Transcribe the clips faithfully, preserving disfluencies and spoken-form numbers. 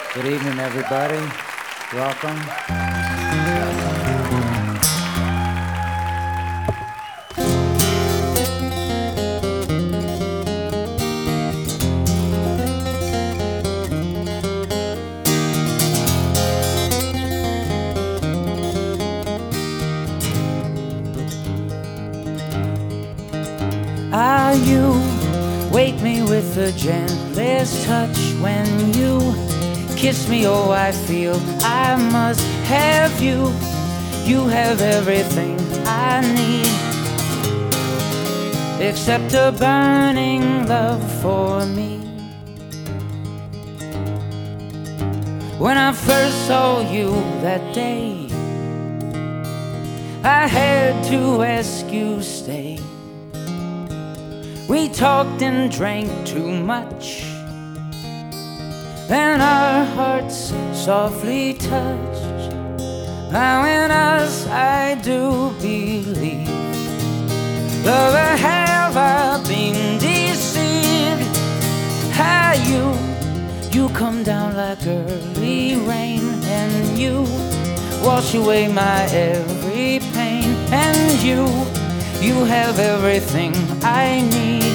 Good evening, everybody. Welcome. Ah, you wake me with the gentlest touch when you kiss me. Oh, I feel I must have you. You have everything I need, except a burning love for me. When I first saw you that day, I had to ask you stay. We talked and drank too much, then our hearts softly touched. Now in us I do believe, lover, have I been deceived? How you, you come down like early rain, and you wash away my every pain. And you, you have everything I need,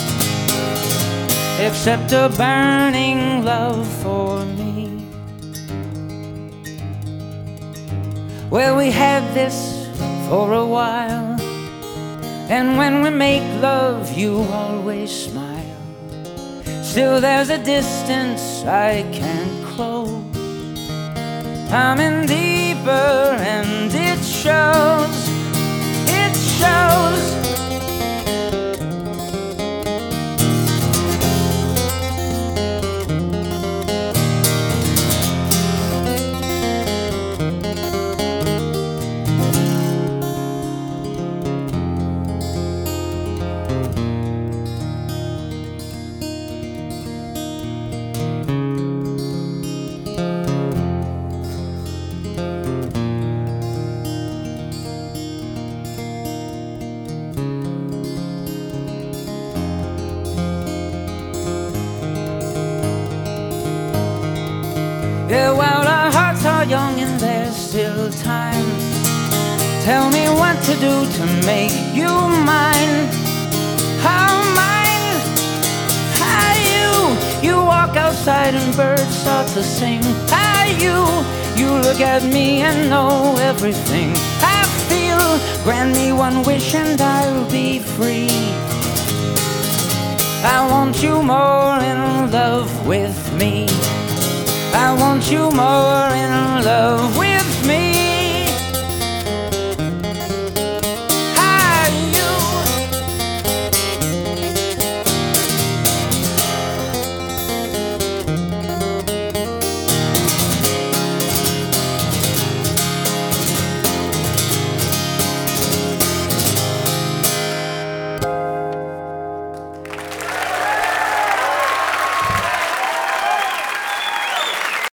except a burning love for me. Well, we had this for a while, and when we make love, you always smile. Still there's a distance I can't close. I'm in deeper and it shows. It shows. Yeah, while our hearts are young and there's still time, tell me what to do to make you mine. How mine? How you? You walk outside and birds start to sing. How you? You look at me and know everything I feel. Grant me one wish and I'll be free. I want you more in love with me. I want you more in love